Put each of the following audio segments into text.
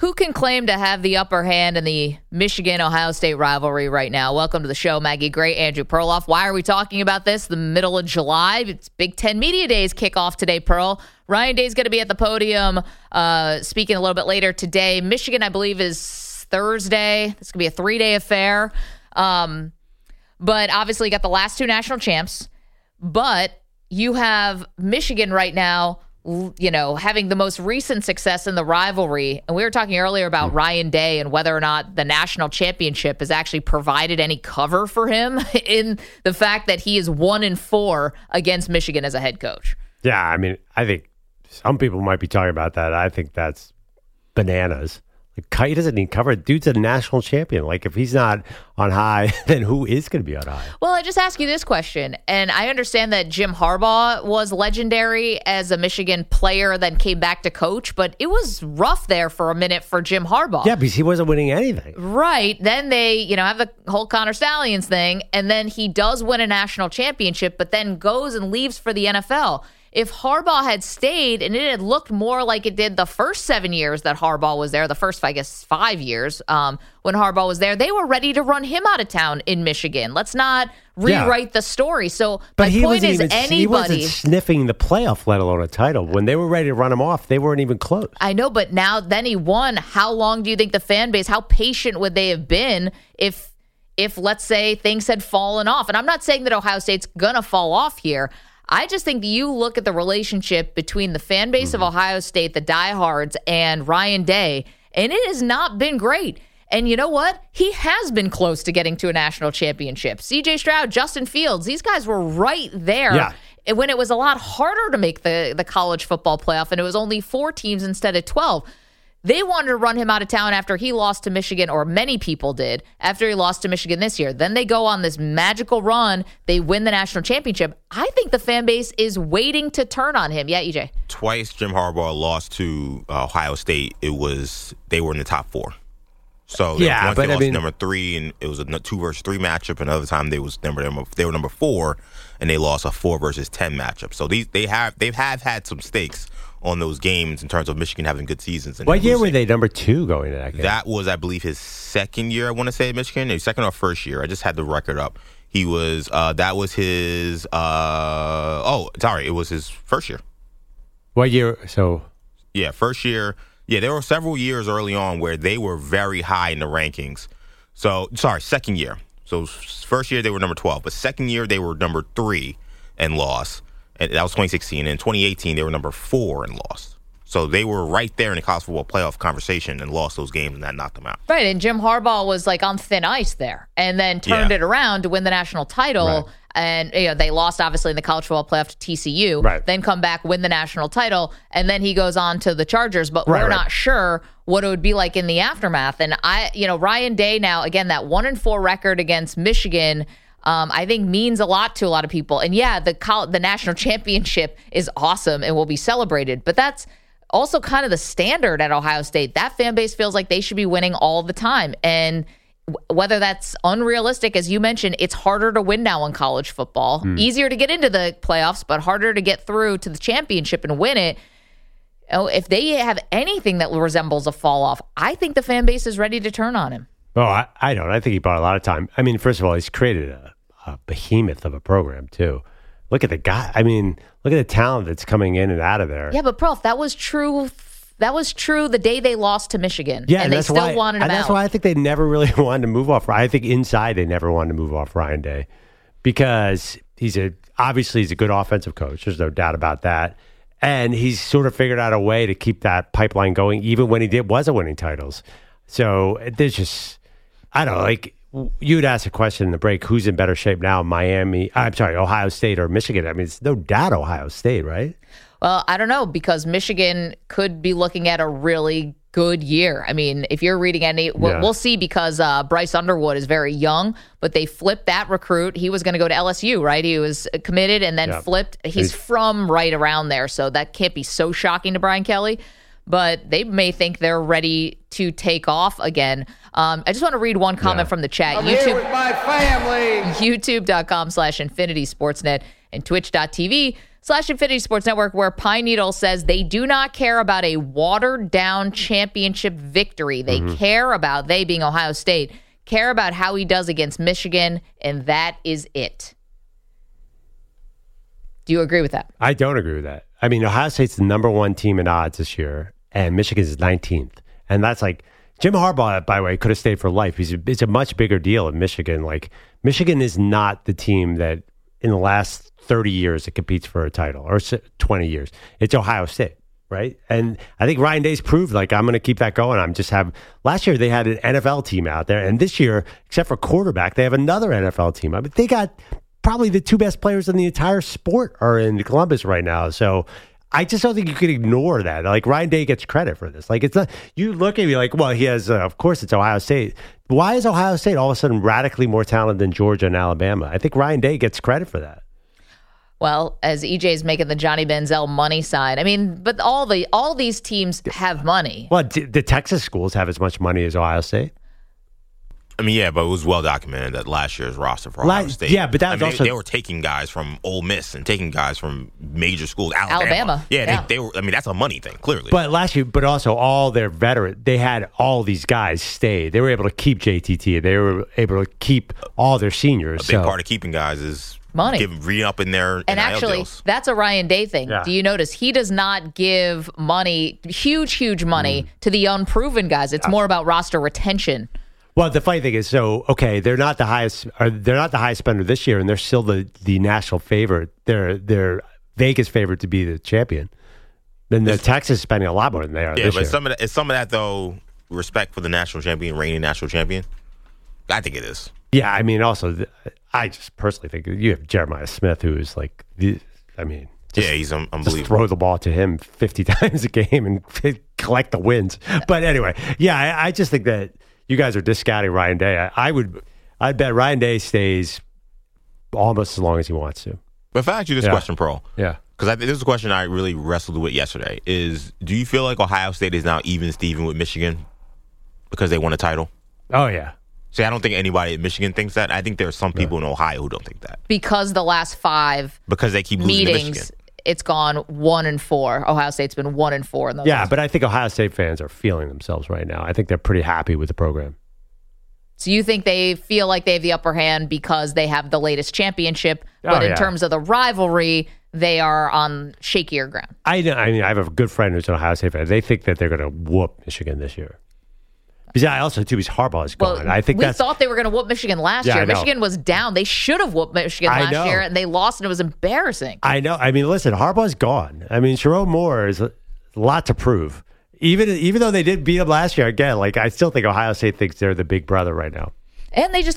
Who can claim to have the upper hand in the Michigan-Ohio State rivalry right now? Welcome to the show, Maggie Gray, Andrew Perloff. Why are we talking about this? The middle of July. It's Big Ten Media Days kickoff today, Pearl. Ryan Day's going to be at the podium speaking a little bit later today. Michigan, I believe, is Thursday. It's going to be a 3-day affair. But obviously you got the last two national champs. But you have Michigan right now, having the most recent success in the rivalry. And we were talking earlier about Ryan Day and whether or not the national championship has actually provided any cover for him in the fact that he is 1-4 against Michigan as a head coach. Yeah, I mean, I think some people might be talking about that. I think that's bananas. Like, he doesn't need cover. Dude's a national champion. Like, if he's not on high, then who is going to be on high? Well, I just ask you this question, and I understand that Jim Harbaugh was legendary as a Michigan player, then came back to coach, but it was rough there for a minute for Jim Harbaugh. Yeah, because he wasn't winning anything. Right. Then they, have the whole Connor Stallions thing, and then he does win a national championship, but then goes and leaves for the NFL. If Harbaugh had stayed and it had looked more like it did the first 7 years that Harbaugh was there, the first, 5 years when Harbaugh was there, they were ready to run him out of town in Michigan. Let's not rewrite the story. So but my point is he wasn't sniffing the playoff, let alone a title. When they were ready to run him off, they weren't even close. I know, but then he won. How long do you think the fan base, how patient would they have been if let's say, things had fallen off? And I'm not saying that Ohio State's going to fall off here. I just think that you look at the relationship between the fan base of Ohio State, the diehards, and Ryan Day, and it has not been great. And you know what? He has been close to getting to a national championship. C.J. Stroud, Justin Fields, these guys were right there when it was a lot harder to make the college football playoff, and it was only 4 teams instead of 12. They wanted to run him out of town after he lost to Michigan, or many people did, after he lost to Michigan this year. Then they go on this magical run. They win the national championship. I think the fan base is waiting to turn on him. Yeah, EJ? Twice Jim Harbaugh lost to Ohio State. They were in the top 4. So once they lost number 3, and it was a 2 versus 3 matchup. Another time they were number 4, and they lost a 4 versus 10 matchup. So they have had some stakes on those games in terms of Michigan having good seasons. And what year were they number 2 going to that game? That was, I believe, his second year, I want to say, at Michigan. His second or first year. I just had the record up. He was, that was his, it was his first year. What year? Yeah, first year. Yeah, there were several years early on where they were very high in the rankings. Second year. So first year they were number 12, but second year they were number 3 and lost. And that was 2016. And in 2018, they were number 4 and lost. So they were right there in the college football playoff conversation and lost those games, and that knocked them out. Right, and Jim Harbaugh was like on thin ice there, and then turned it around to win the national title. Right. And they lost, obviously, in the college football playoff to TCU. Right. Then come back, win the national title, and then he goes on to the Chargers. But we're not sure what it would be like in the aftermath. And Ryan Day now, again, that 1-4 record against Michigan, I think means a lot to a lot of people. And the national championship is awesome and will be celebrated. But that's also kind of the standard at Ohio State. That fan base feels like they should be winning all the time. And whether that's unrealistic, as you mentioned, it's harder to win now in college football. Easier to get into the playoffs, but harder to get through to the championship and win it. If they have anything that resembles a fall off, I think the fan base is ready to turn on him. Oh, I don't. I think he bought a lot of time. I mean, first of all, he's created a behemoth of a program, too. Look at the guy. I mean, look at the talent that's coming in and out of there. Yeah, but Prof, that was true. That was true the day they lost to Michigan. Yeah, and they still wanted him out. That's why I think they never really wanted to move off. I think inside they never wanted to move off Ryan Day because obviously he's a good offensive coach. There's no doubt about that. And he's sort of figured out a way to keep that pipeline going even when he wasn't winning titles. So there's just, I don't know, like you'd ask a question in the break, who's in better shape now, Ohio State or Michigan? I mean, it's no doubt Ohio State, right? Well, I don't know, because Michigan could be looking at a really good year. I mean, if you're reading we'll see, because Bryce Underwood is very young, but they flipped that recruit. He was going to go to LSU, right? He was committed and then flipped. He's from right around there, so that can't be so shocking to Brian Kelly. But they may think they're ready to take off again. I just want to read one comment from the chat. I'm here with my family. YouTube.com/InfinitySportsNet and Twitch.tv Infinity Sports Network, where Pine Needle says they do not care about a watered-down championship victory. They care about, they being Ohio State, care about how he does against Michigan, and that is it. Do you agree with that? I don't agree with that. I mean, Ohio State's the number one team in odds this year, and Michigan's 19th. And that's like, Jim Harbaugh, by the way, could have stayed for life. It's a much bigger deal in Michigan. Like, Michigan is not the team that in the last 30 years that competes for a title, or 20 years. It's Ohio State, right? And I think Ryan Day's proved, like, I'm going to keep that going. Last year they had an NFL team out there, and this year, except for quarterback, they have another NFL team. I mean, they got probably the two best players in the entire sport are in Columbus right now. So I just don't think you could ignore that. Like, Ryan Day gets credit for this. Like, it's not, you look at me like, well, he has, of course it's Ohio State. Why is Ohio State all of a sudden radically more talented than Georgia and Alabama? I think Ryan Day gets credit for that. Well, as EJ's making the Johnny Manziel money side, I mean, but all these teams have money. Well, the Texas schools have as much money as Ohio State. I mean, yeah, but it was well documented that last year's roster for Ohio State. Yeah, but that was also they were taking guys from Ole Miss and taking guys from major schools, Alabama. Yeah. They were. I mean, that's a money thing, clearly. But last year, but also all their veterans, they had all these guys stay. They were able to keep JTT. They were able to keep all their seniors. A big part of keeping guys is money, re-up in their and actually deals. That's a Ryan Day thing. Yeah. Do you notice he does not give money, huge money to the unproven guys? It's more about roster retention. Well, the funny thing is, they're not the highest spender this year, and they're still the national favorite. They're Vegas favorite to be the champion. Then Texas is spending a lot more than they are. Yeah, this but year. some of that though, respect for the national champion, reigning national champion. I think it is. Yeah, I mean, also, I just personally think you have Jeremiah Smith, who is like, I mean. He's unbelievable. Just throw the ball to him 50 times a game and collect the wins. But anyway, yeah, I just think that you guys are discounting Ryan Day. I'd bet Ryan Day stays almost as long as he wants to. But if I ask you this question, Pearl, yeah, because this is a question I really wrestled with yesterday, is do you feel like Ohio State is now even Steven with Michigan because they won a title? Oh, yeah. See, I don't think anybody at Michigan thinks that. I think there are some people in Ohio who don't think that. Because the last 5 because they keep losing to Michigan. It's gone 1-4. Ohio State's been 1-4 in those. Yeah, but I think Ohio State fans are feeling themselves right now. I think they're pretty happy with the program. So you think they feel like they have the upper hand because they have the latest championship, but in terms of the rivalry, they are on shakier ground. I mean, I have a good friend who's an Ohio State fan. They think that they're going to whoop Michigan this year. Because I also, too, because Harbaugh is gone. I think we thought they were going to whoop Michigan last year. Michigan was down. They should have whooped Michigan last year, and they lost, and it was embarrassing. I know. I mean, listen, Harbaugh's gone. I mean, Sherrone Moore is a lot to prove. Even though they did beat him last year, again, like, I still think Ohio State thinks they're the big brother right now. And Jim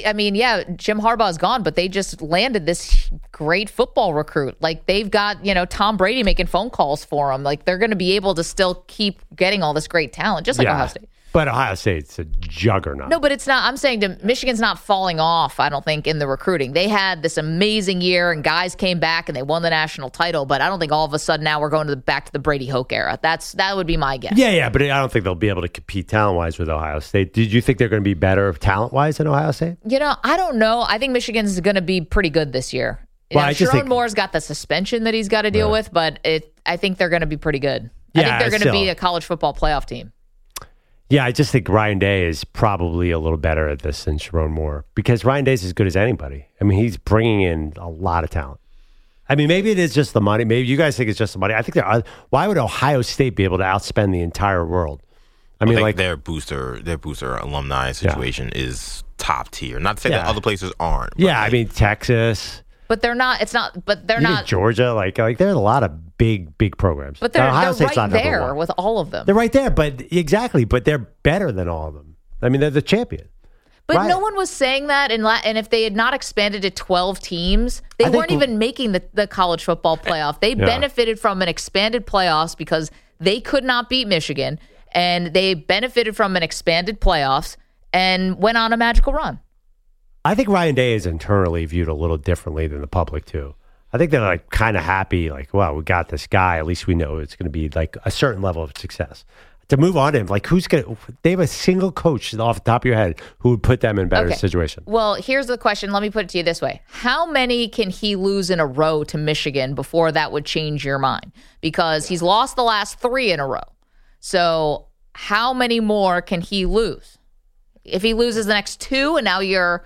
Harbaugh's gone, but they just landed this great football recruit. Like, they've got, Tom Brady making phone calls for them. Like, they're going to be able to still keep getting all this great talent, just like Ohio State. But Ohio State's a juggernaut. No, but it's not. I'm saying Michigan's not falling off, I don't think, in the recruiting. They had this amazing year, and guys came back, and they won the national title. But I don't think all of a sudden now we're going back to the Brady Hoke era. That would be my guess. Yeah, but I don't think they'll be able to compete talent-wise with Ohio State. Did you think they're going to be better talent-wise than Ohio State? I don't know. I think Michigan's going to be pretty good this year. Sherrone Moore's got the suspension that he's got to deal with, but I think they're going to be pretty good. I think they're going to be a college football playoff team. Yeah, I just think Ryan Day is probably a little better at this than Sherrone Moore because Ryan Day's as good as anybody. I mean, he's bringing in a lot of talent. I mean, maybe it is just the money. Maybe you guys think it's just the money. I think why would Ohio State be able to outspend the entire world? I mean, like their booster alumni situation is top tier. Not to say that other places aren't. Yeah, I mean Texas. But they're not. It's not. But they're not. Georgia, like there are a lot of big programs. But they're right there with all of them. They're right there, but exactly. But they're better than all of them. I mean, they're the champion. But no one was saying that, and if they had not expanded to 12 teams, they weren't even making the college football playoff. They benefited from an expanded playoffs because they could not beat Michigan, and they benefited from an expanded playoffs and went on a magical run. I think Ryan Day is internally viewed a little differently than the public, too. I think they're like kind of happy, like, well, we got this guy. At least we know it's going to be like a certain level of success. To move on to him, like they have a single coach off the top of your head who would put them in a better situation. Well, here's the question. Let me put it to you this way. How many can he lose in a row to Michigan before that would change your mind? Because he's lost the last 3 in a row. So how many more can he lose? If he loses the next 2 and now you're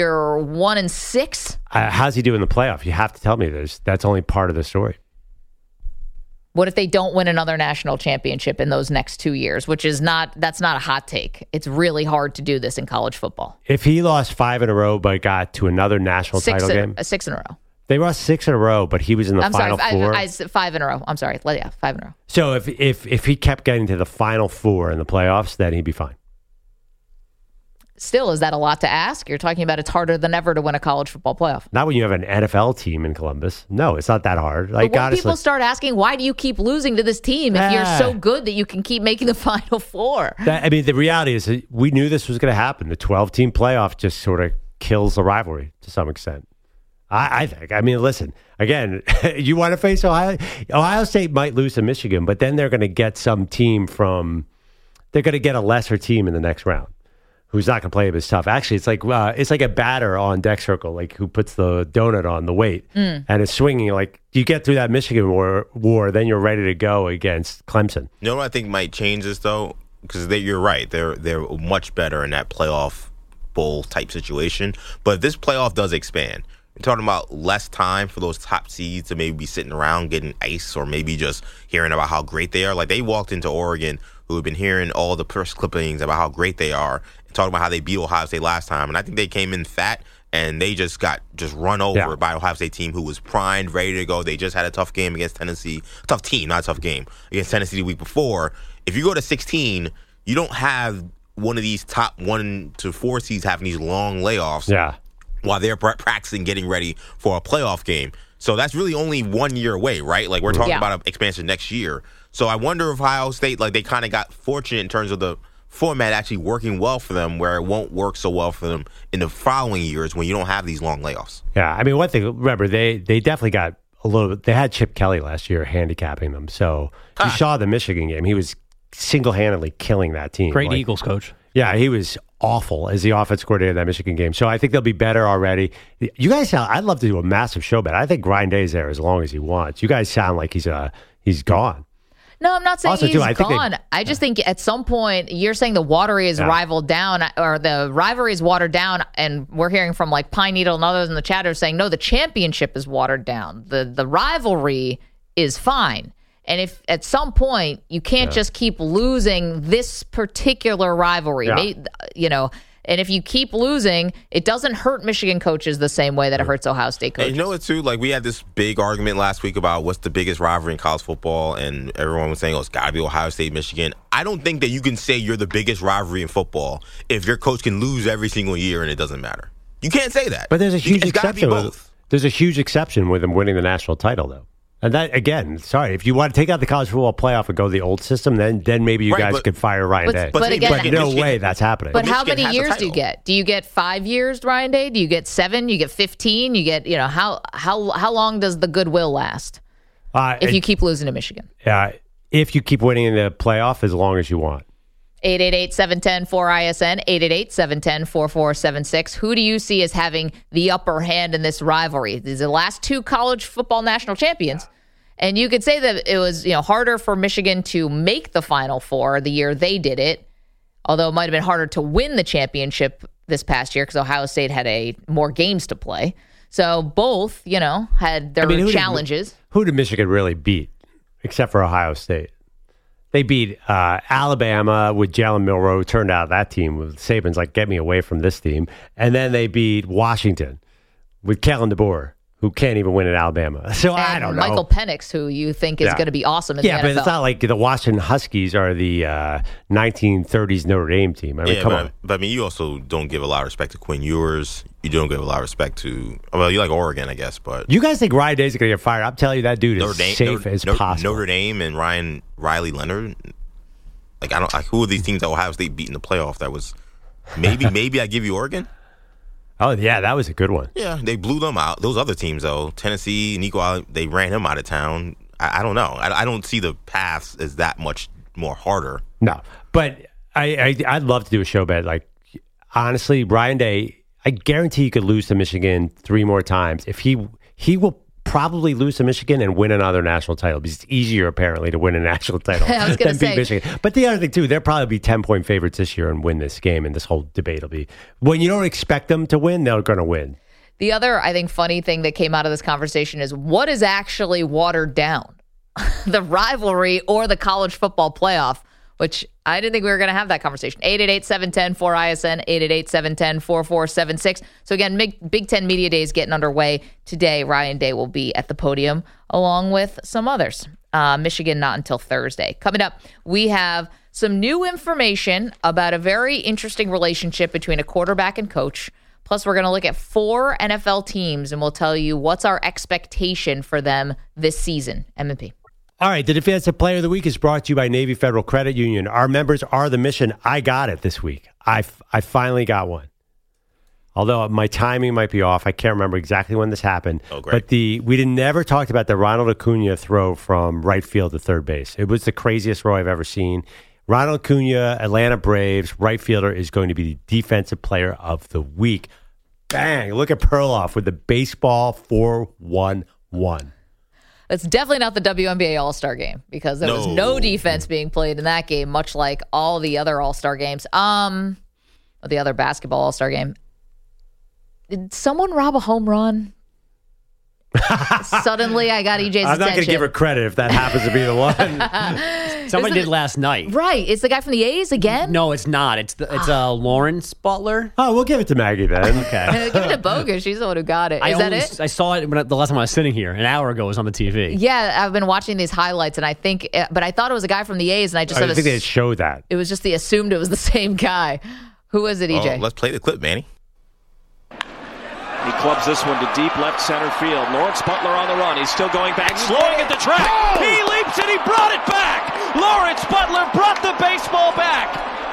1-6? How's he do in the playoff? You have to tell me this. That's only part of the story. What if they don't win another national championship in those next 2 years, that's not a hot take. It's really hard to do this in college football. If he lost 5 in a row but got to another national title game. 6 in a row. They lost 6 in a row, but he was in the final 4. I said 5 in a row. I'm sorry. Yeah, 5 in a row. So if he kept getting to the final 4 in the playoffs, then he'd be fine. Still, is that a lot to ask? You're talking about it's harder than ever to win a college football playoff. Not when you have an NFL team in Columbus. No, it's not that hard. Like, but when honestly, people start asking, why do you keep losing to this team if you're so good that you can keep making the Final Four? The reality is that we knew this was going to happen. The 12-team playoff just sort of kills the rivalry to some extent. I think. I mean, listen, again, you want to face Ohio? Ohio State might lose to Michigan, but then they're going to get some team they're going to get a lesser team in the next round. Who's not going to play him as tough. Actually, it's like a batter on deck circle, like who puts the donut on the weight and is swinging. Like you get through that Michigan war, then you're ready to go against Clemson. You know what I think might change this though, because you're right. They're much better in that playoff bowl type situation. But this playoff does expand. We're talking about less time for those top seeds to maybe be sitting around getting ice or maybe just hearing about how great they are. Like they walked into Oregon, who have been hearing all the press clippings about how great they are, talking about how they beat Ohio State last time, and I think they came in fat and they just got run over by Ohio State team who was primed, ready to go. They just had a tough game against Tennessee, tough team, not a tough game against Tennessee the week before. If you go to 16, you don't have one of these top 1 to 4 seeds having these long layoffs while they're practicing, getting ready for a playoff game. So that's really only 1 year away, right? Like we're talking about an expansion next year. So I wonder if Ohio State, like they kind of got fortunate in terms of the format actually working well for them, where it won't work so well for them in the following years when you don't have these long layoffs. Yeah, I mean, one thing, remember, they definitely got a little bit, they had Chip Kelly last year handicapping them. So you saw the Michigan game. He was single-handedly killing that team. Great Eagles coach. Yeah, he was awful as the offense coordinator of that Michigan game. So I think they'll be better already. You guys sound, I'd love to do a massive show, but I think Ryan Day's there as long as he wants. You guys sound like he's gone. No, I'm not saying Also, he's gone. I just think at some point, you're saying the watery is rivaled down, or the rivalry is watered down, and we're hearing from like Pine Needle and others in the chat are saying, no, the championship is watered down. The rivalry is fine. And if at some point you can't just keep losing this particular rivalry, and if you keep losing, it doesn't hurt Michigan coaches the same way that it hurts Ohio State coaches. And you know what, too? Like, we had this big argument last week about what's the biggest rivalry in college football, and everyone was saying, it's got to be Ohio State, Michigan. I don't think that you can say you're the biggest rivalry in football if your coach can lose every single year and it doesn't matter. You can't say that. But there's a huge exception. Both. There's a huge exception with them winning the national title, though. And that, again, if you want to take out the college football playoff and go the old system, then maybe you guys could fire Ryan Day. But again, no way that's happening. But how many years do you get? Do you get 5 years, Ryan Day? Do you get 7? You get 15? You get, how long does the goodwill last if you keep losing to Michigan? If you keep winning in the playoff as long as you want. 888-710-4ISN, 888-710-4476. Who do you see as having the upper hand in this rivalry? These are the last 2 college football national champions. And you could say that it was harder for Michigan to make the Final Four the year they did it, although it might have been harder to win the championship this past year because Ohio State had more games to play. So both, had their challenges. Who did Michigan really beat, except for Ohio State? They beat Alabama with Jalen Milroe. Turned out that team with Saban's like, get me away from this team. And then they beat Washington with Kellen DeBoer, who can't even win at Alabama. So I don't know. Michael Penix, who you think is going to be awesome in the NFL. But it's not like the Washington Huskies are the 1930s Notre Dame team. I mean, come on. But I mean, you also don't give a lot of respect to Quinn Ewers. You don't give a lot of respect to, you like Oregon, I guess. But you guys think Ryan Day's going to get fired? I'm telling you, that dude is safe as possible. Notre Dame and Riley Leonard. Who are these teams that Ohio State beat in the playoff? That was maybe I give you Oregon. Oh, yeah, that was a good one. Yeah, they blew them out. Those other teams, though, Tennessee, Nico, they ran him out of town. I don't know. I don't see the paths as that much more harder. No, but I'd love to do a show bet. Like, honestly, Ryan Day, I guarantee you could lose to Michigan 3 more times. If he will probably lose to Michigan and win another national title, because it's easier apparently to win a national title than beat Michigan. But the other thing too, they'll probably be 10-point favorites this year and win this game, and this whole debate will be, when you don't expect them to win, they're going to win. The other, I think, funny thing that came out of this conversation is what is actually watered down? The rivalry or the college football playoff, which I didn't think we were going to have that conversation. 888-710-4ISN, 888-710-4476. So again, Big Ten Media Day is getting underway today. Ryan Day will be at the podium along with some others. Michigan not until Thursday. Coming up, we have some new information about a very interesting relationship between a quarterback and coach. Plus, we're going to look at 4 NFL teams, and we'll tell you what's our expectation for them this season. M&P. All right, the Defensive Player of the Week is brought to you by Navy Federal Credit Union. Our members are the mission. I got it this week. I finally got one. Although my timing might be off. I can't remember exactly when this happened. Oh, great. But we never talked about the Ronald Acuna throw from right field to third base. It was the craziest throw I've ever seen. Ronald Acuna, Atlanta Braves, right fielder, is going to be the Defensive Player of the Week. Bang! Look at Perloff with the baseball 4-1-1. It's definitely not the WNBA All-Star game because there was no defense being played in that game, much like all the other All-Star games. Or the other basketball All-Star game. Did someone rob a home run? Suddenly, I got EJ's attention. I'm not going to give her credit if that happens to be the one. Somebody did last night. Right. It's the guy from the A's again? No, it's not. It's Lawrence Butler. Oh, we'll give it to Maggie then. Okay. Give it to Bogus. She's the one who got it. Is that it? I saw it the last time I was sitting here. An hour ago, it was on the TV. Yeah, I've been watching these highlights, and I think, but I thought it was a guy from the A's, and I just I think they show that. It was just assumed it was the same guy. Who was it, EJ? Oh, let's play the clip, Manny. He clubs this one to deep left center field. Lawrence Butler on the run. He's still going back, slowing at the track. He leaps and he brought it back. Lawrence Butler brought the baseball back.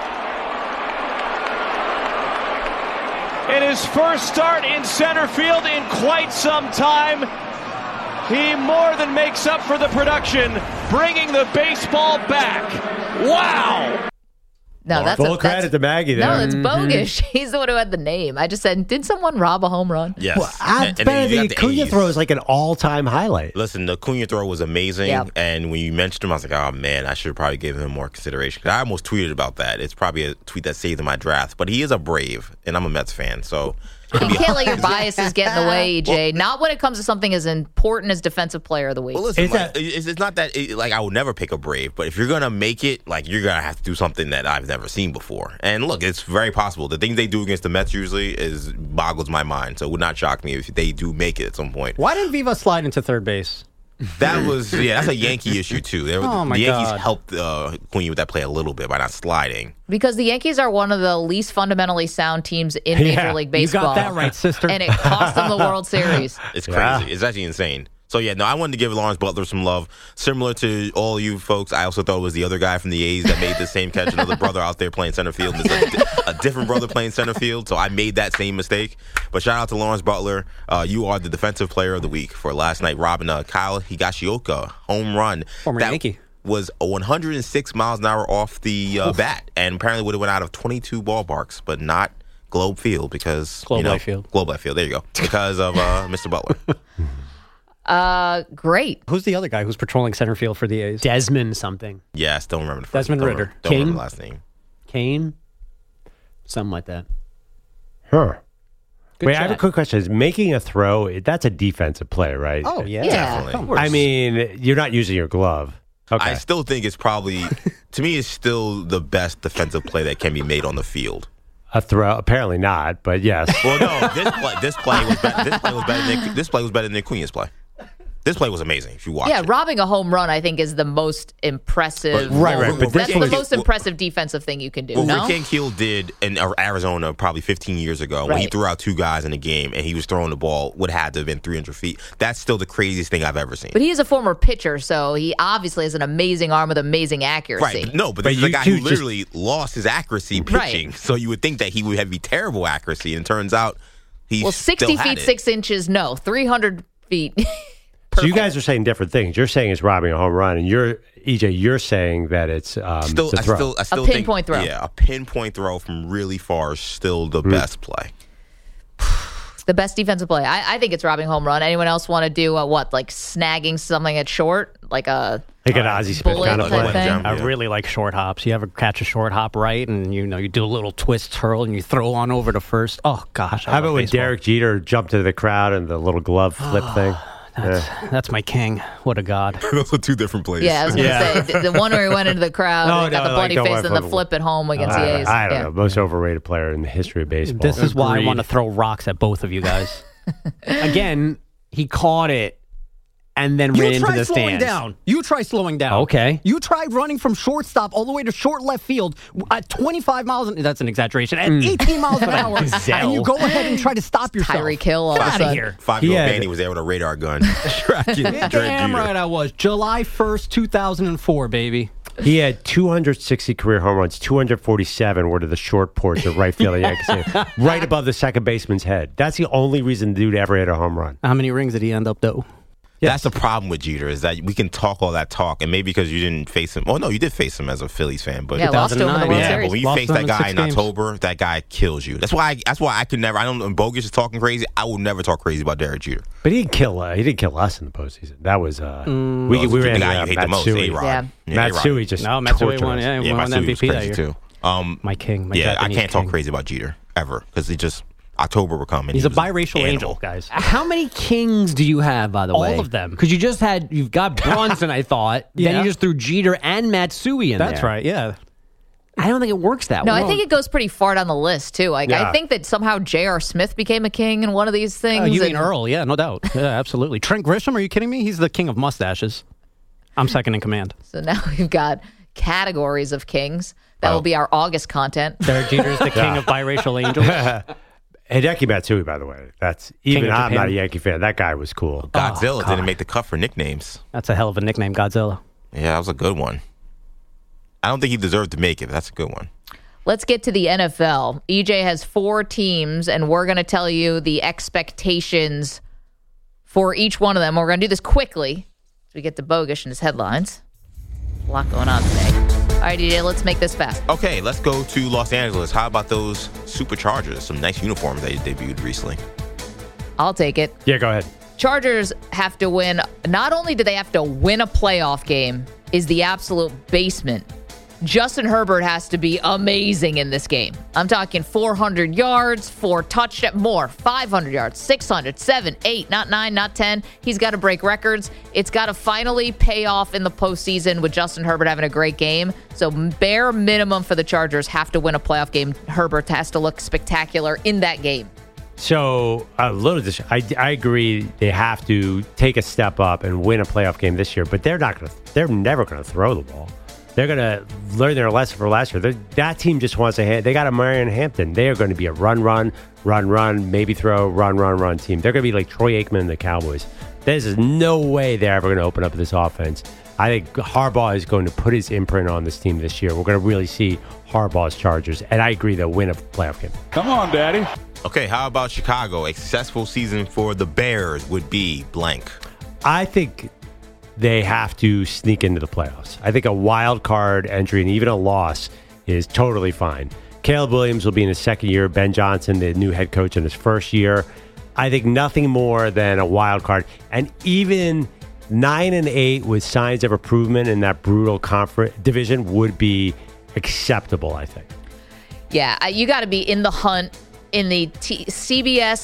In his first start in center field in quite some time, he more than makes up for the production, bringing the baseball back. Wow. No, that's full credit to Maggie there. No, it's Bogus. He's the one who had the name. I just said, did someone rob a home run? Yes. Well, the Acuna throw is like an all-time highlight. Listen, the Acuna throw was amazing, and when you mentioned him, I was like, oh, man, I should have probably given him more consideration. I almost tweeted about that. It's probably a tweet that saved in my draft, but he is a Brave, and I'm a Mets fan, so... You can't let your biases get in the way, EJ. Not when it comes to something as important as Defensive Player of the Week. Well, listen, it's not that, I would never pick a Brave, but if you're going to make it, you're going to have to do something that I've never seen before. And look, it's very possible. The things they do against the Mets usually boggles my mind, so it would not shock me if they do make it at some point. Why didn't Viva slide into third base? That was, that's a Yankee issue, too. The Yankees helped Acuna with that play a little bit by not sliding. Because the Yankees are one of the least fundamentally sound teams in Major League Baseball. You got that right, sister. And it cost them the World Series. It's crazy. Yeah. It's actually insane. So, I wanted to give Lawrence Butler some love. Similar to all you folks, I also thought it was the other guy from the A's that made the same catch. Another brother out there playing center field. There's a different brother playing center field, so I made that same mistake. But shout out to Lawrence Butler. You are the Defensive Player of the Week for last night. Robbing Kyle Higashioka home run. Former Yankee. Was 106 miles an hour off the bat, and apparently would have went out of 22 ballparks, but not Globe Field because Globe Life Field. There you go. Because of Mr. Butler. Great. Who's the other guy who's patrolling center field for the A's? Desmond something. Yeah, I still remember the first Desmond Ritter. Don't remember the last name. Kane? Something like that. Huh. Good I have a quick question. Is making a throw, that's a defensive play, right? Oh, yeah. Definitely. I mean, you're not using your glove. Okay. I still think it's probably, to me, it's still the best defensive play that can be made on the field. A throw? Apparently not, but yes. Well, no, this play was better than Acuna's play. This play was amazing if you watch it. Robbing a home run, I think, is the most impressive. Right. But that's the most impressive defensive thing you can do, no? Rick Ankiel did in Arizona probably 15 years ago when he threw out 2 guys in a game and he was throwing the ball would have to have been 300 feet. That's still the craziest thing I've ever seen. But he is a former pitcher, so he obviously has an amazing arm with amazing accuracy. Right. No, but this is a guy who literally lost his accuracy pitching. Right. So you would think that he would have terrible accuracy, and it turns out he's 60 feet 6 inches, no. 300 feet. So you guys are saying different things. You're saying it's robbing a home run, and you're saying that it's I the throw. still A pinpoint throw. Yeah, a pinpoint throw from really far is still the best play. The best defensive play. I think it's robbing home run. Anyone else want to do like snagging something at short, like an Ozzie Smith bullet kind of type play. thing? Yeah. I really like short hops. You ever catch a short hop right, and you do a little twist twirl, and you throw on over to first. Oh gosh! How about when Derek Jeter jumped to the crowd and the little glove flip thing? That's my king. What a god! Those are two different plays. Yeah, I was going to say the one where he went into the crowd, got the bloody don't face, want and the to flip at home against the A's. I don't Yeah. know. Most overrated player in the history of baseball. This is why I Agreed. want to throw rocks at both of you guys. Again, he caught it and then ran into the stands. You try slowing down. Okay. You tried running from shortstop all the way to short left field at 25 miles. That's an exaggeration. At 18 miles an hour, and you go ahead and try to stop yourself. Tyreek Hill all of a Get outta sudden. here. 5-year-old He had- Manny was there with a radar gun. Damn right I was. July 1st, 2004, baby. He had 260 career home runs. 247 were to the short porch of right field of Yankee Stadium, right above the second baseman's head. That's the only reason the dude ever hit a home run. How many rings did he end up though? That's the problem with Jeter is that we can talk all that talk, and maybe because you didn't face him. Oh no, you did face him as a Phillies fan, but Yeah, lost to him in the 2009. World yeah, Series. but when you Lost face them that in guy 6 in games. October, that guy kills you. That's why I could never. I don't. Bogus is talking crazy. I will never talk crazy about Derek Jeter. But he didn't kill us in the postseason. That was we were the in guy you hate the most, Matsui. A-Rod. Yeah. Matsui just Matsui tortured won. us. Yeah, he Yeah, won Matsui was MVP that crazy year. too. My king. My Yeah, I Japanese can't talk king. crazy about Jeter ever because he just October will come. And He's he a was biracial animal. angel, guys. How many kings do you have, by the way? All of them. Because you've got Brunson, I thought. Then Yeah. you just threw Jeter and Matsui in there. That's right. Yeah. I don't think it works that No, way. I think it goes pretty far down the list too. Like Yeah. I think that somehow J.R. Smith became a king in one of these things. You mean and- Earl? Yeah, no doubt. Yeah, absolutely. Trent Grisham? Are you kidding me? He's the king of mustaches. I'm second in command. So now we've got categories of kings. That will be our August content. Derek Jeter is the king of biracial angels. Hideki Matsui, by the way. That's even of I'm Japan. not a Yankee fan. That guy was cool. Godzilla didn't make the cut for nicknames. That's a hell of a nickname, Godzilla. Yeah, that was a good one. I don't think he deserved to make it, but that's a good one. Let's get to the NFL. EJ has 4 teams, and we're going to tell you the expectations for each one of them. We're going to do this quickly as we get to Bogish and his headlines. A lot going on today. All right, EJ, let's make this fast. Okay, let's go to Los Angeles. How about those Superchargers? Some nice uniforms they debuted recently. I'll take it. Yeah, go ahead. Chargers have to win. Not only do they have to win a playoff game, is the absolute basement. Justin Herbert has to be amazing in this game. I'm talking 400 yards, 4 touchdowns, more, 500 yards, 600, 7, 8, not 9, not 10. He's got to break records. It's got to finally pay off in the postseason with Justin Herbert having a great game. So bare minimum for the Chargers have to win a playoff game. Herbert has to look spectacular in that game. So a little this, I agree. They have to take a step up and win a playoff game this year, but they're never going to throw the ball. They're going to learn their lesson for last year. That team just wants to. They got a Marion Hampton. They are going to be a run, maybe throw, run team. They're going to be like Troy Aikman and the Cowboys. There's no way they're ever going to open up this offense. I think Harbaugh is going to put his imprint on this team this year. We're going to really see Harbaugh's Chargers, and I agree they'll win a playoff game. Come on, Daddy. Okay, how about Chicago? A successful season for the Bears would be blank. I think they have to sneak into the playoffs. I think a wild card entry and even a loss is totally fine. Caleb Williams will be in his second year. Ben Johnson, the new head coach, in his first year. I think nothing more than a wild card. And even 9-8 with signs of improvement in that brutal conference division would be acceptable, I think. Yeah, you got to be in the hunt. In the CBS,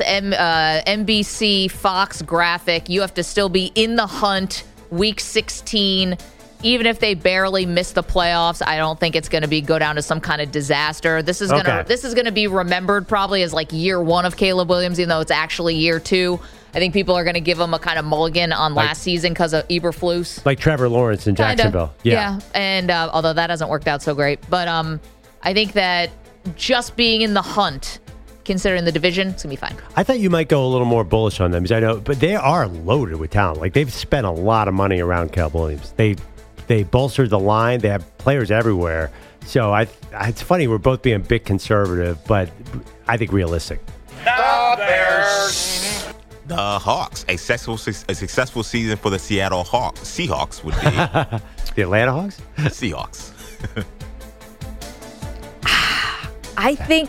NBC, Fox graphic, you have to still be in the hunt week 16. Even if they barely miss the playoffs, I don't think it's going to go down to some kind of disaster. This is gonna be remembered probably as like year 1 of Caleb Williams, even though it's actually year 2. I think people are going to give him a kind of mulligan on last season because of Eberflus. Like Trevor Lawrence in Jacksonville. Yeah. And although that hasn't worked out so great. But I think that just being in the hunt, considering the division, it's going to be fine. I thought you might go a little more bullish on them because I know, but they are loaded with talent. Like they've spent a lot of money around Caleb Williams. They bolstered the line. They have players everywhere. So it's funny we're both being a bit conservative, but I think realistic. The Hawks. A successful season for the Seattle Seahawks would be. The Atlanta Hawks? Seahawks. I think,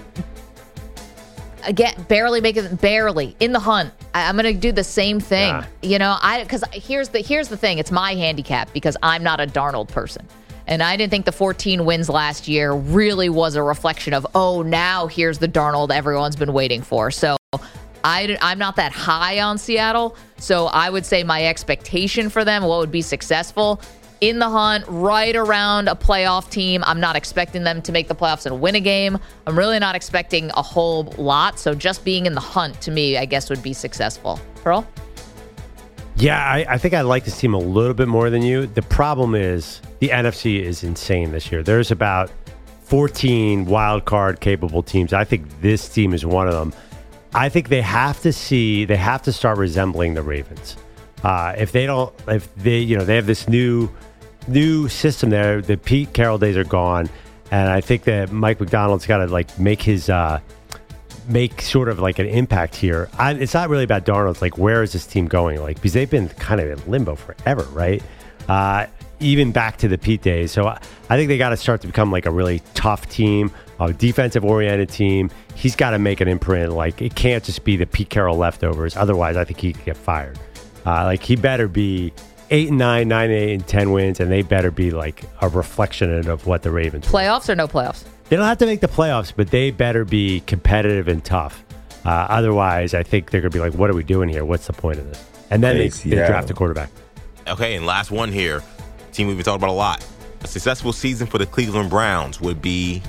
again, barely in the hunt. I'm going to do the same thing. Yeah. You know, because here's the thing. It's my handicap because I'm not a Darnold person. And I didn't think the 14 wins last year really was a reflection of, oh, now here's the Darnold everyone's been waiting for. So I'm not that high on Seattle. So I would say my expectation for them, what would be successful, in the hunt, right around a playoff team. I'm not expecting them to make the playoffs and win a game. I'm really not expecting a whole lot. So just being in the hunt, to me, I guess would be successful. Pearl? Yeah, I think I like this team a little bit more than you. The problem is the NFC is insane this year. There's about 14 wild card capable teams. I think this team is one of them. I think they have to start resembling the Ravens. If they have this new system there, the Pete Carroll days are gone, and I think that Mike McDonald's got to make sort of like an impact here. It's not really about Darnold. It's like, where is this team going? Like, because they've been kind of in limbo forever, right? Even back to the Pete days. So I think they got to start to become like a really tough team, a defensive-oriented team. He's got to make an imprint. Like, it can't just be the Pete Carroll leftovers. Otherwise, I think he could get fired. He better be 8-9, 9-8, 10 wins, and they better be like a reflection of what the Ravens were. Playoffs or no playoffs? They don't have to make the playoffs, but they better be competitive and tough. Otherwise, I think they're going to be like, what are we doing here? What's the point of this? And then they draft a quarterback. Okay, and last one here. Team we've been talking about a lot. A successful season for the Cleveland Browns would be...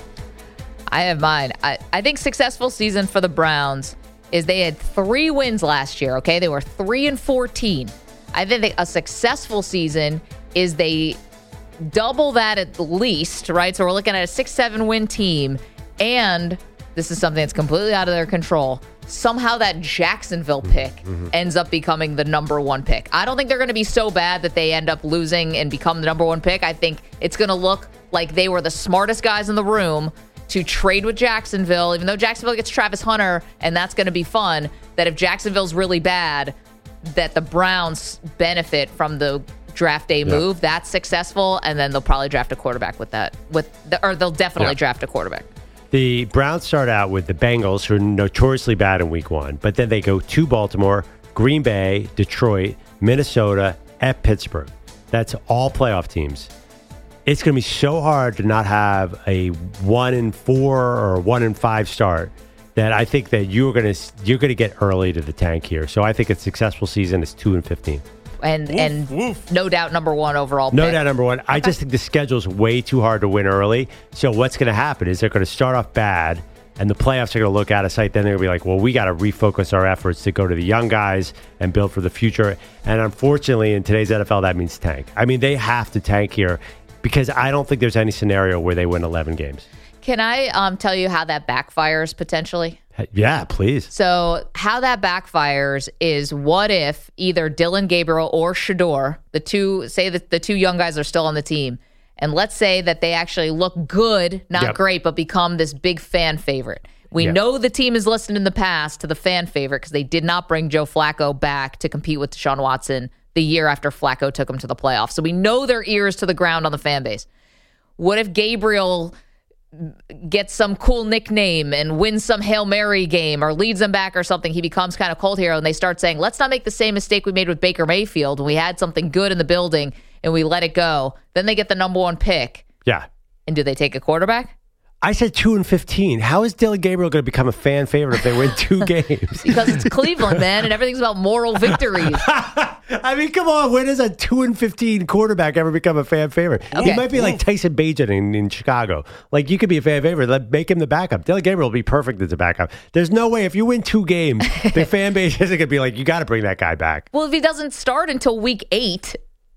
I have mine. I think successful season for the Browns is they had 3 wins last year, okay? They were 3-14. I think a successful season is they double that at least, right? So we're looking at a 6-7 win team, and this is something that's completely out of their control. Somehow that Jacksonville pick ends up becoming the number 1 pick. I don't think they're going to be so bad that they end up losing and become the number 1 pick. I think it's going to look like they were the smartest guys in the room to trade with Jacksonville, even though Jacksonville gets Travis Hunter, and that's going to be fun, that if Jacksonville's really bad, that the Browns benefit from the draft day move. Yep. That's successful, and then they'll probably draft a quarterback with that. Or they'll definitely draft a quarterback. The Browns start out with the Bengals, who are notoriously bad in week 1, but then they go to Baltimore, Green Bay, Detroit, Minnesota, at Pittsburgh. That's all playoff teams. It's going to be so hard to not have a 1-4 or 1-5 start that I think that you're going to get early to the tank here. So I think a successful season is 2-15. And no doubt number 1 overall pick. No doubt number 1. I just think the schedule's way too hard to win early. So what's going to happen is they're going to start off bad, and the playoffs are going to look out of sight. Then they're going to be like, well, we got to refocus our efforts to go to the young guys and build for the future. And unfortunately, in today's NFL, that means tank. I mean, they have to tank here because I don't think there's any scenario where they win 11 games. Can I tell you how that backfires potentially? Yeah, please. So how that backfires is, what if either Dylan Gabriel or Shedeur, the two young guys are still on the team, and let's say that they actually look good, not great, but become this big fan favorite. We know the team has listened in the past to the fan favorite because they did not bring Joe Flacco back to compete with Deshaun Watson the year after Flacco took him to the playoffs. So we know their ears to the ground on the fan base. What if Gabriel gets some cool nickname and wins some Hail Mary game or leads them back or something? He becomes kind of cult hero, and they start saying, let's not make the same mistake we made with Baker Mayfield when we had something good in the building and we let it go. Then they get the number 1 pick. Yeah. And do they take a quarterback? I said 2-15. How is Dylan Gabriel going to become a fan favorite if they win 2 games? Because it's Cleveland, man, and everything's about moral victories. I mean, come on. When does a 2-15 quarterback ever become a fan favorite? Okay. He might be like Tyson Bagent in Chicago. Like, you could be a fan favorite. Make him the backup. Dylan Gabriel will be perfect as a backup. There's no way if you win 2 games, the fan base isn't going to be like, you got to bring that guy back. Well, if he doesn't start until week 8,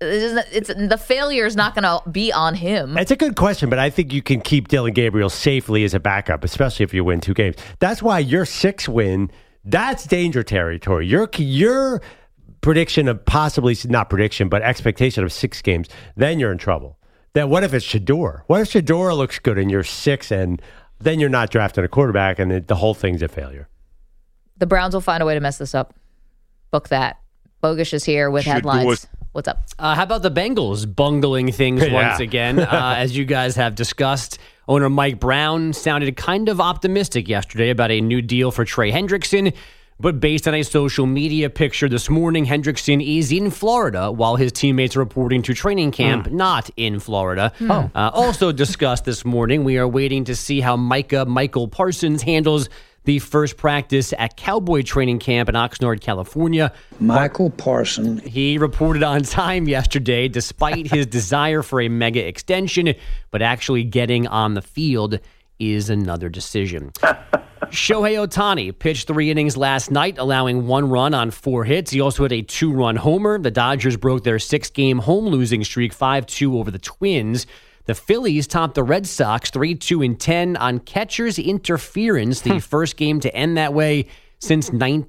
the failure is not going to be on him. That's a good question, but I think you can keep Dylan Gabriel safely as a backup, especially if you win 2 games. That's why your 6 win, that's danger territory. Your prediction of possibly, not prediction, but expectation of 6 games, then you're in trouble. Then what if it's Shedeur? What if Shedeur looks good and you're 6 and then you're not drafting a quarterback and the whole thing's a failure? The Browns will find a way to mess this up. Book that. Bogusch is here with headlines. What's up? How about the Bengals bungling things once again? As you guys have discussed, owner Mike Brown sounded kind of optimistic yesterday about a new deal for Trey Hendrickson. But based on a social media picture this morning, Hendrickson is in Florida while his teammates are reporting to training camp, not in Florida. Also discussed this morning, we are waiting to see how Michael Parsons handles the first practice at Cowboy training camp in Oxnard, California. Michael Parsons. He reported on time yesterday despite his desire for a mega extension, but actually getting on the field is another decision. Shohei Ohtani pitched 3 innings last night, allowing 1 run on 4 hits. He also had a 2-run homer. The Dodgers broke their 6-game home losing streak 5-2 over the Twins. The Phillies topped the Red Sox 3-2-10 on catcher's interference, the first game to end that way since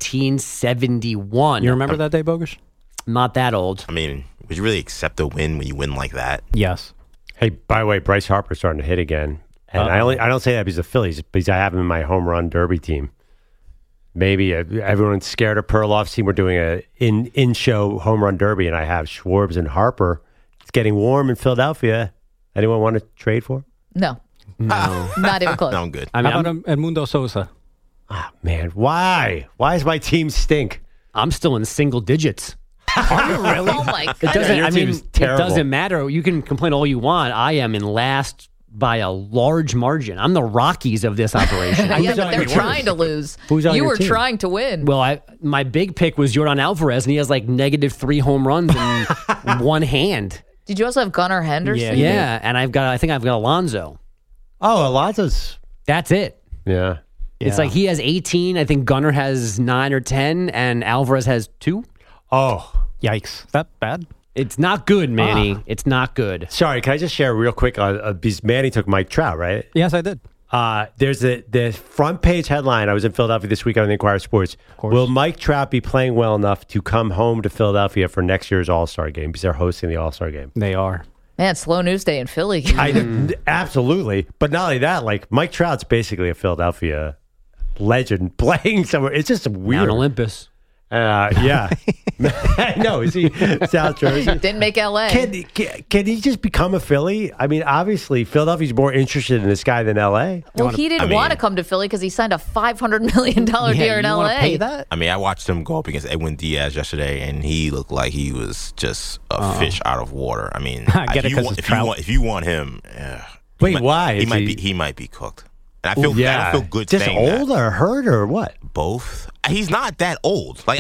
1971. You remember that day, Bogusch? Not that old. I mean, would you really accept a win when you win like that? Yes. Hey, by the way, Bryce Harper's starting to hit again. And I don't say that because of the Phillies, because I have him in my home run derby team. Maybe everyone's scared of Perloff's team. We're doing a in-show home run derby, and I have Schwartz and Harper. It's getting warm in Philadelphia. Anyone want to trade for him? No. Not even close. No, I'm good. How about Edmundo Sosa? Ah, man, why? Why does my team stink? I'm still in single digits. Are you really? Oh, my It goodness. doesn't, your I mean, team's it terrible. doesn't matter. You can complain all you want. I am in last by a large margin. I'm the Rockies of this operation. Yeah, but they're Who's trying to lose. Who's on you your were team? trying to win. Well, my big pick was Yordan Alvarez, and he has like -3 home runs in one hand. Did you also have Gunnar Henderson? Yeah, and I think I've got Alonso. Oh, Alonso's. That's it. Yeah. It's like he has 18. I think Gunnar has 9 or 10, and Alvarez has 2. Oh, Yikes. Is that bad? It's not good, Manny. It's not good. sorry. Can I just share real quick? Because Manny took Mike Trout, right? Yes, I did. There's the front page headline. I was in Philadelphia this week on the Inquirer Sports. Will Mike Trout be playing well enough to come home to Philadelphia for next year's All-Star game? Because they're hosting the All-Star game. They are. Man, slow news day in Philly. Absolutely. But not only that, like Mike Trout's basically a Philadelphia legend playing somewhere. It's just weird. Mount Olympus. Yeah. No, is he South Jersey? Didn't make L.A. Can he just become a Philly? I mean, obviously, Philadelphia's more interested in this guy than L.A. Well, he didn't want to come to Philly because he signed a $500 million deal in you L.A. want to pay that? I mean, I watched him go up against Edwin Diaz yesterday, and he looked like he was just a fish out of water. I mean, get it 'cause it's Trout. if you want him, Wait, why? He might be cooked. And I feel good just saying old that. or hurt or what? Both. He's not that old. Like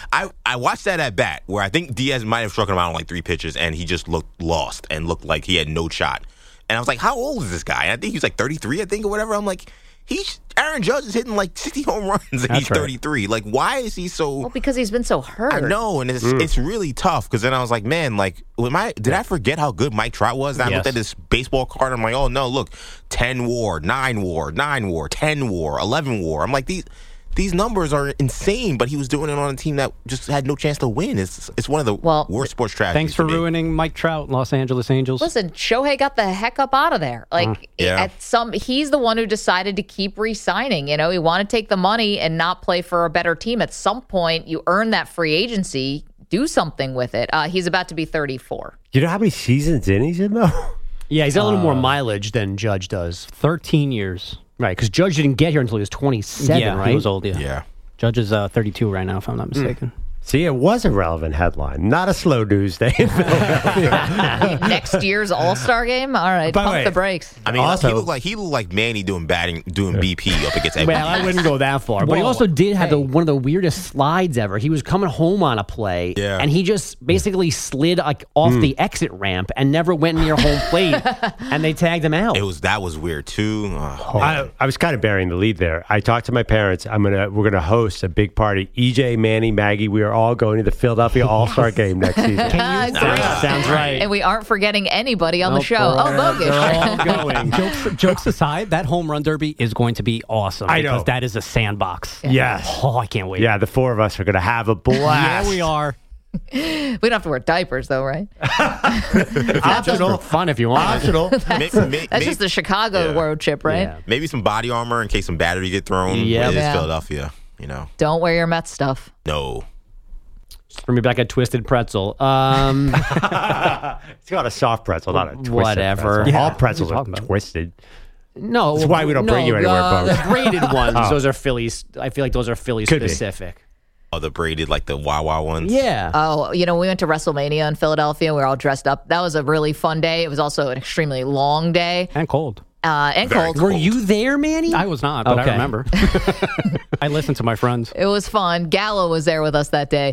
I watched that at bat where I think Diaz might have struck him out on like 3 pitches, and he just looked lost and looked like he had no shot. And I was like, how old is this guy? And I think he was like 33, I think, or whatever. I'm like, Aaron Judge is hitting like 60 home runs, and he's 33. Like, why is he so? Well, because he's been so hurt. I know, and it's really tough. Because then I was like, man, like, did I forget how good Mike Trout was? And I looked at this baseball card. I'm like, oh no, look, 10 WAR, 9 WAR, 9 WAR, 10 WAR, 11 WAR. I'm like, these numbers are insane, but he was doing it on a team that just had no chance to win. It's one of the worst sports tragedies. Thanks for ruining Mike Trout, Los Angeles Angels. Listen, Shohei got the heck up out of there. Like he's the one who decided to keep re-signing. You know, he wanted to take the money and not play for a better team. At some point, you earn that free agency. Do something with it. He's about to be 34. You know how many seasons in he's in though? Yeah, he's got a little more mileage than Judge does. 13 years. Right, because Judge didn't get here until he was 27, right? He was old, Yeah. Judge is 32 right now, if I'm not mistaken. See, it was a relevant headline, not a slow news day in Philadelphia. Next year's All-Star game? All right, By the pump way, the brakes. I mean, Also- he looked like Manny doing BP up against Edwin Well, I Diaz. wouldn't go that far. But he also did have one of the weirdest slides ever. He was coming home on a play, and he just basically slid like off the exit ramp and never went near home plate, and they tagged him out. That was weird too. I was kind of burying the lead there. I talked to my parents. We're gonna host a big party. EJ, Manny, Maggie, we are all going to the Philadelphia All-Star game next season. Sounds right. And we aren't forgetting anybody on the show. Bogus. They're all going. Jokes aside, that home run derby is going to be awesome. I know. Because that is a sandbox. Yes. Oh, I can't wait. Yeah, the 4 of us are gonna have a blast. Yeah, we are. We don't have to wear diapers, though, right? Optional. Fun if you want. Optional. That's just the Chicago road trip, right? Yeah. Maybe some body armor in case some battery get thrown. Yeah. It is Yeah. Philadelphia, you know. Don't wear your Mets stuff. No. Bring me back a twisted pretzel. It's got a soft pretzel, not a twisted Whatever. pretzel. Yeah, All pretzels what are are you talking about? twisted. No, That's why we don't bring you anywhere, folks. The braided ones, those are Phillies. I feel like those are Philly Could be. specific. Oh, the braided, like the Wawa ones. Yeah. Oh, we went to WrestleMania in Philadelphia. We were all dressed up. That was a really fun day. It was also an extremely long day And cold. and Very cold. cold. Were you there, Manny? I was not, but Okay. I remember. I listened to my friends. It was fun. Gallo was there with us that day.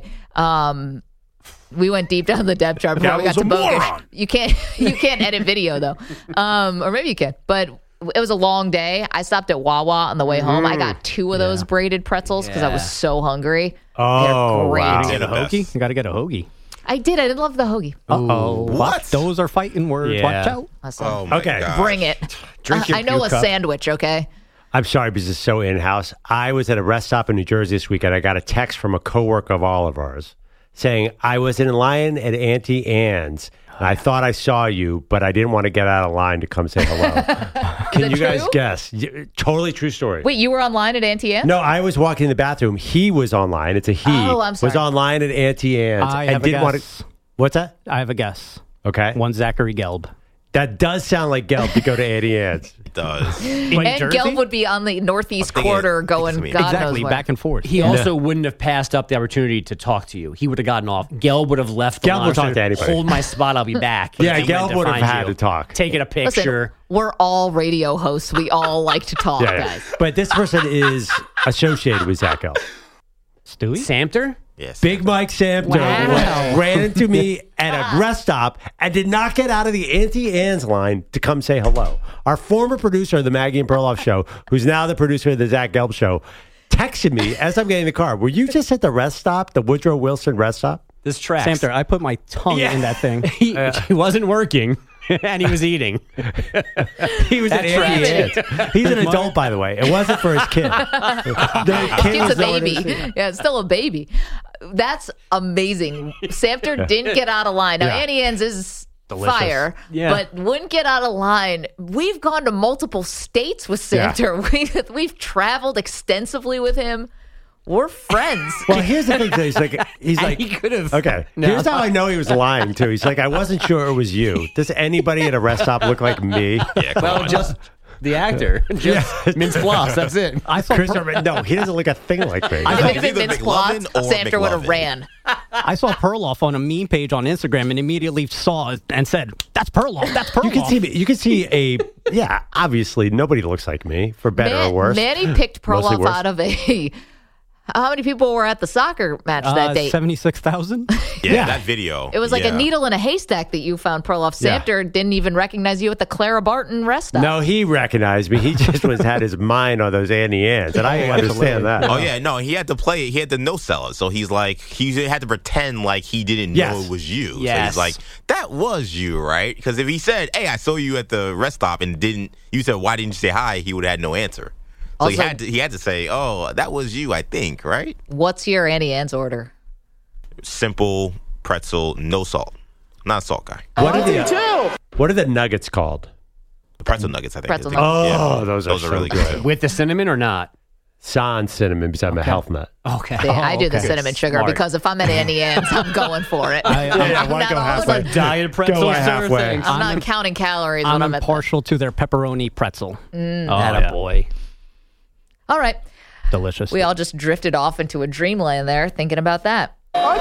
We went deep down the depth chart before we got to Bogus. You can't edit video though, or maybe you can. But it was a long day. I stopped at Wawa on the way home. I got 2 of those braided pretzels because I was so hungry. Oh, They're great. wow. Get a the best. hoagie? You got to get a hoagie. I did. I did love the hoagie. Uh-oh. What? Those are fighting words. Yeah. Watch out. Listen, Oh, my Okay. gosh. bring it. Drink your I know a cup. sandwich. Okay. I'm sorry because it's so in-house. I was at a rest stop in New Jersey this week, and I got a text from a coworker of all of ours saying, I was in line at Auntie Anne's, and I thought I saw you, but I didn't want to get out of line to come say hello. Can you guys true? guess? Totally true story. Wait, you were online at Auntie Anne's? No, I was walking in the bathroom. He was online. It's a he. Oh, I'm sorry. Was online at Auntie Anne's. I and have a didn't want guess. to. What's that? I have a guess. Okay. One Zachary Gelb. That does sound like Gelb to go to Auntie Anne's. It does. And Jersey? Gelb would be on the northeast I'm thinking- quarter going thinking- God knows Exactly, where. back and forth. He also wouldn't have passed up the opportunity to talk to you. He would have gotten off. Gelb would have left. the Gelb will lounge talk and to anybody. Hold my spot. I'll be back. Yeah, He went Gelb would have find had you. to talk. Taking a Listen, picture. we're all radio hosts. We all like to talk, Yeah, yeah. guys. But this person is associated with Zach Gelb. Stewie? Samter? Yes. Big Mike Samter Wow. ran into me at a rest stop and did not get out of the Auntie Anne's line to come say hello. Our former producer of the Maggie and Perloff show, who's now the producer of the Zach Gelb show, texted me as I'm getting in the car. Were you just at the rest stop, the Woodrow Wilson rest stop? This tracks. Samter, I put my tongue in that thing. He wasn't working, and he was eating. He was at Auntie Anne's. He's an adult, by the way. It wasn't for his kid. The kid It's was a nowhere to baby. see. Yeah, it's still a baby. That's amazing. Samter didn't get out of line. Now, Yeah. Auntie Anne's is Delicious. fire, Yeah. but wouldn't get out of line. We've gone to multiple states with Yeah. Samter. We've traveled extensively with him. We're friends. Well, here's the thing. Though. He's like, he could have. okay. Here's how I know he was lying too. He's like, I wasn't sure it was you. Does anybody at a rest stop look like me? Yeah, come Well, on. just the actor. Just Mince Floss. That's it. I saw Chris, no, he doesn't look a thing like me. If It's it had been either Vince McLovin Claus, or Samter would have McLovin. ran. I saw Perloff on a meme page on Instagram and immediately saw it and said, "That's Perloff. That's Perloff." You can see me. You can see a obviously nobody looks like me for better or worse. Manny picked Mostly Perloff worse. out of a. How many people were at the soccer match that day? 76,000. yeah, that video. It was like yeah. a needle in a haystack that you found, Perloff. Yeah. Samter didn't even recognize you at the Clara Barton rest stop. No, he recognized me. He just had his mind on those Auntie Anne's, and I understand that. Oh yeah, no, he had to play. He had to no sell it, so he's like he had to pretend like he didn't Yes. know it was you. So Yes. he's like, that was you, right? Because if he said, "Hey, I saw you at the rest stop," and didn't, you said, "Why didn't you say hi?" He would have had no answer. So Also- he had to say, "Oh, that was you, I think," right? What's your Auntie Anne's order? Simple pretzel, no salt. Not a salt guy. What are the nuggets called? The pretzel nuggets, I think. Pretzel is. nuggets. Oh, those are so really good. good. With the cinnamon or not? Sans cinnamon because I'm a health nut. Okay. See, I do the okay. cinnamon sugar Smart. because if I'm at Auntie Anne's, I'm going for it. Yeah, I'm why not go all halfway? about- Diet pretzel, Go sir, halfway. thanks. I'm not counting calories when I'm I'm at. impartial to their pepperoni pretzel. Oh, yeah. Boy. All right, Delicious. we all just drifted off into a dreamland there, thinking about that.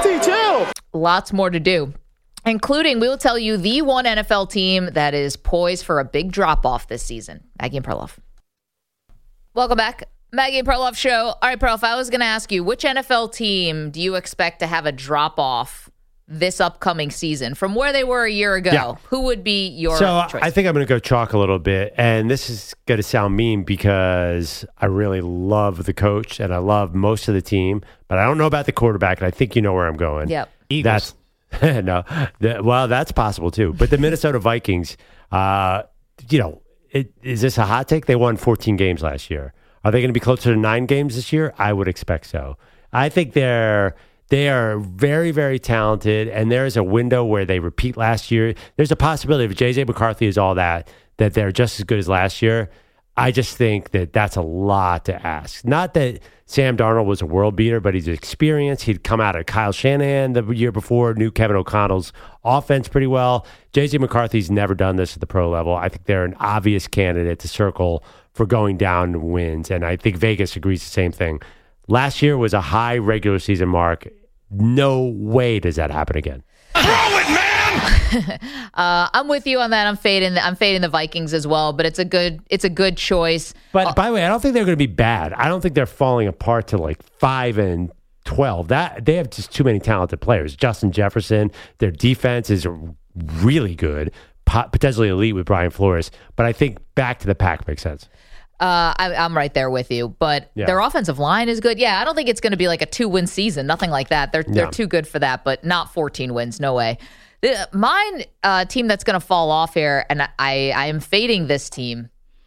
Lots more to do, including we will tell you the one NFL team that is poised for a big drop off this season. Maggie and Perloff. Welcome back. Maggie and Perloff show. All right, Perloff, I was going to ask you, which NFL team do you expect to have a drop off this upcoming season from where they were a year ago? Yeah. Who would be your So choice? I think I'm going to go chalk a little bit, and this is going to sound mean because I really love the coach and I love most of the team, but I don't know about the quarterback, and I think you know where I'm going. Yep. Eagles. That's no. Well, that's possible too. But the Minnesota Vikings, is this a hot take? They won 14 games last year. Are they going to be closer to 9 games this year? I would expect so. I think they are very, very talented, and there is a window where they repeat last year. There's a possibility if J.J. McCarthy is all that they're just as good as last year. I just think that that's a lot to ask. Not that Sam Darnold was a world beater, but he's experienced. He'd come out of Kyle Shanahan the year before, knew Kevin O'Connell's offense pretty well. J.J. McCarthy's never done this at the pro level. I think they're an obvious candidate to circle for going down in wins, and I think Vegas agrees the same thing. Last year was a high regular season mark. No way does that happen again. Throw it, man! I'm with you on that. I'm fading the Vikings as well, but it's a good choice. But by the way, I don't think they're going to be bad. I don't think they're falling apart to like 5-12. That they have just too many talented players. Justin Jefferson, their defense is really good, potentially elite with Brian Flores. But I think back to the pack makes sense. I'm right there with you, but their offensive line is good. Yeah, I don't think it's going to be like a 2-win season, nothing like that. They're too good for that, but not 14 wins, no way. Mine team that's going to fall off here, and I am fading this team,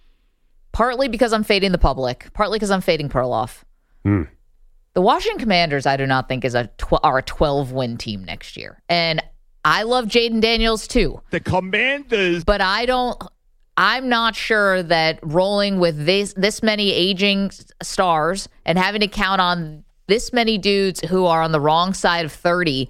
partly because I'm fading the public, partly because I'm fading Perloff. The Washington Commanders, I do not think are a 12-win team next year, and I love Jaden Daniels too. The Commanders, but I'm not sure that rolling with this many aging stars and having to count on this many dudes who are on the wrong side of 30,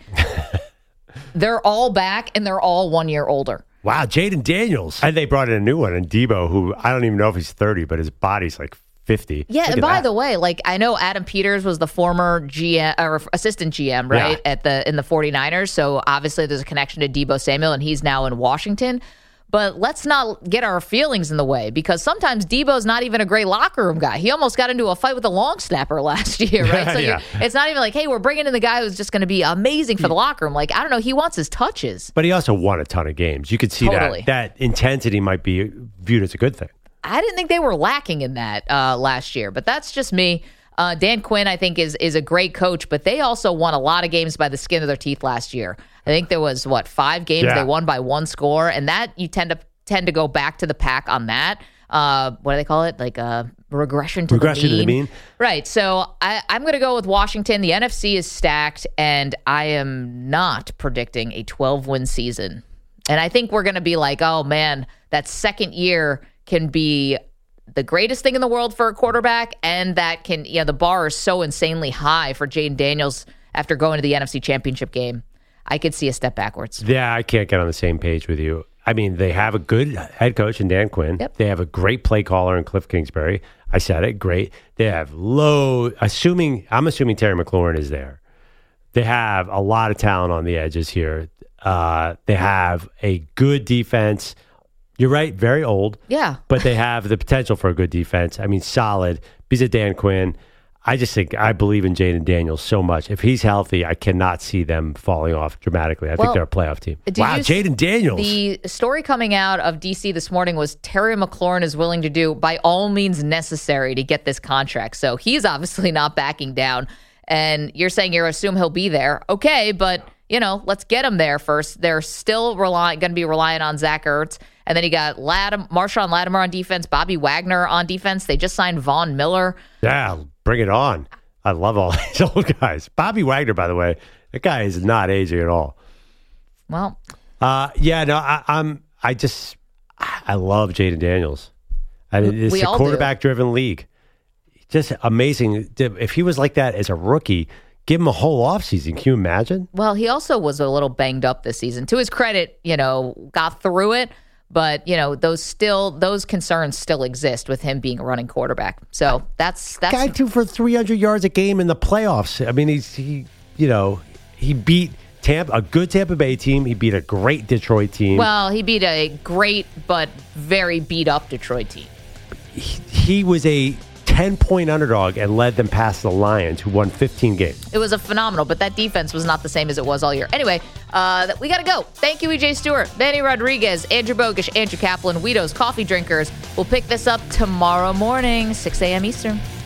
they're all back and they're all 1 year older. Wow, Jaden Daniels. And they brought in a new one, and Debo, who I don't even know if he's 30, but his body's like 50. Yeah, and by the way, like I know Adam Peters was the former GM or assistant GM, right, in the 49ers. So obviously there's a connection to Debo Samuel, and he's now in Washington. But let's not get our feelings in the way, because sometimes Debo's not even a great locker room guy. He almost got into a fight with a long snapper last year, right? So it's not even like, hey, we're bringing in the guy who's just going to be amazing for the locker room. Like, I don't know, he wants his touches. But he also won a ton of games. You could see that intensity might be viewed as a good thing. I didn't think they were lacking in that last year, but that's just me. Dan Quinn, I think, is a great coach, but they also won a lot of games by the skin of their teeth last year. I think there was, 5 games they won by 1 score, and that you tend to go back to the pack on that. What do they call it? Like regression to the mean. Right. So I'm going to go with Washington. The NFC is stacked, and I am not predicting a 12-win season. And I think we're going to be like, oh, man, that second year can be the greatest thing in the world for a quarterback, and that can, the bar is so insanely high for Jaden Daniels after going to the NFC Championship game. I could see a step backwards. Yeah, I can't get on the same page with you. I mean, they have a good head coach in Dan Quinn. Yep. They have a great play caller in Cliff Kingsbury. I said it, great. They have I'm assuming Terry McLaurin is there. They have a lot of talent on the edges here. They have a good defense. You're right, very old. Yeah. But they have the potential for a good defense. I mean, solid. Because of Dan Quinn. I believe in Jaden Daniels so much. If he's healthy, I cannot see them falling off dramatically. I think they're a playoff team. Wow, Jaden Daniels. The story coming out of D.C. this morning was Terry McLaurin is willing to do by all means necessary to get this contract. So he's obviously not backing down. And you're saying you assume he'll be there. Okay, but, let's get him there first. They're still going to be relying on Zach Ertz. And then you got Marshawn Lattimore on defense, Bobby Wagner on defense. They just signed Von Miller. Yeah, bring it on. I love all these old guys. Bobby Wagner, by the way, that guy is not aging at all. Well. I love Jaden Daniels. It's a quarterback-driven league. Just amazing. If he was like that as a rookie, give him a whole offseason. Can you imagine? Well, he also was a little banged up this season. To his credit, got through it. But, those concerns still exist with him being a running quarterback. So that's guy threw for 300 yards a game in the playoffs. I mean, he beat a good Tampa Bay team. He beat a great Detroit team. Well, he beat a great but very beat up Detroit team. He was a 10-point underdog and led them past the Lions, who won 15 games. It was a phenomenal, but that defense was not the same as it was all year. Anyway, we got to go. Thank you, EJ Stewart, Manny Rodriguez, Andrew Bogish, Andrew Kaplan, Weedo's Coffee Drinkers. We'll pick this up tomorrow morning, 6 a.m. Eastern.